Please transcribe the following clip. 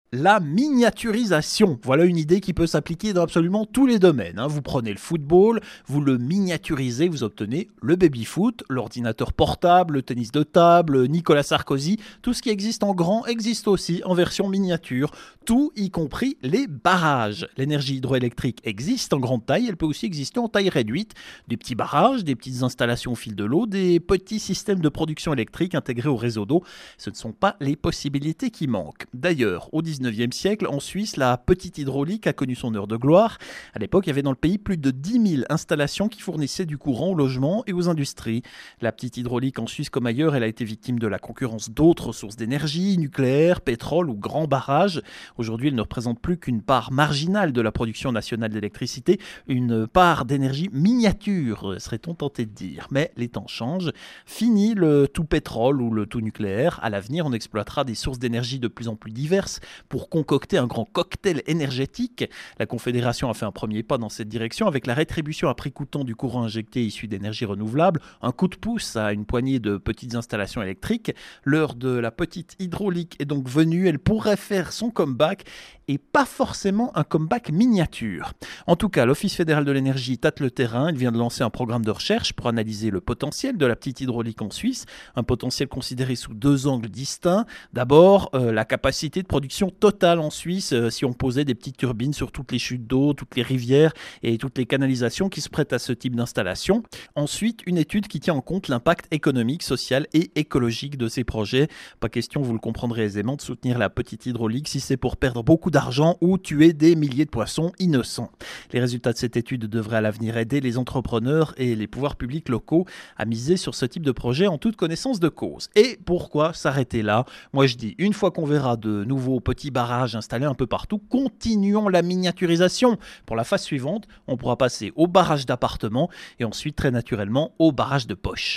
La miniaturisation, voilà une idée qui peut s'appliquer dans absolument tous les domaines. Vous prenez le football, vous le miniaturisez, vous obtenez le baby-foot, l'ordinateur portable, le tennis de table, Nicolas Sarkozy. Tout ce qui existe en grand existe aussi en version miniature, tout y compris les barrages. L'énergie hydroélectrique existe en grande taille, elle peut aussi exister en taille réduite. Des petits barrages, des petites installations au fil de l'eau, des petits systèmes de production électrique intégrés au réseau d'eau. Ce ne sont pas les possibilités qui manquent. D'ailleurs, au 19e siècle, en Suisse, la petite hydraulique a connu son heure de gloire. À l'époque, il y avait dans le pays plus de 10 000 installations qui fournissaient du courant aux logements et aux industries. La petite hydraulique en Suisse comme ailleurs, elle a été victime de la concurrence d'autres sources d'énergie, nucléaire, pétrole ou grands barrages. Aujourd'hui, elle ne représente plus qu'une part marginale de la production nationale d'électricité, une part d'énergie miniature, serait-on tenté de dire. Mais les temps changent. Fini le tout pétrole ou le tout nucléaire. À l'avenir, on exploitera des sources d'énergie de plus en plus diverses pour concocter un grand cocktail énergétique. La Confédération a fait un premier pas dans cette direction avec la rétribution à prix coûtant du courant injecté issu d'énergie renouvelable, un coup de pouce à une poignée de petites installations électriques. L'heure de la petite hydraulique est donc venue, elle pourrait faire son comeback et pas forcément un comeback miniature. En tout cas, l'Office fédéral de l'énergie tâte le terrain, il vient de lancer un programme de recherche pour analyser le potentiel de la petite hydraulique en Suisse, un potentiel considéré sous deux angles distincts. D'abord, la capacité de production totale en Suisse, si on posait des petites turbines sur toutes les chutes d'eau, toutes les rivières et toutes les canalisations qui se prêtent à ce type d'installation. Ensuite, une étude qui tient en compte l'impact économique, social et écologique de ces projets. Pas question, vous le comprendrez aisément, de soutenir la petite hydraulique si c'est pour perdre beaucoup d'argent ou tuer des milliers de poissons innocents. Les résultats de cette étude devraient à l'avenir aider les entrepreneurs et les pouvoirs publics locaux à miser sur ce type de projet en toute connaissance de cause. Et pourquoi s'arrêter là ? Moi je dis, une fois qu'on verra de nouveaux petits barrages installés un peu partout, continuons la miniaturisation. Pour la phase suivante, on pourra passer au barrage d'appartements et ensuite très naturellement au barrage de poche.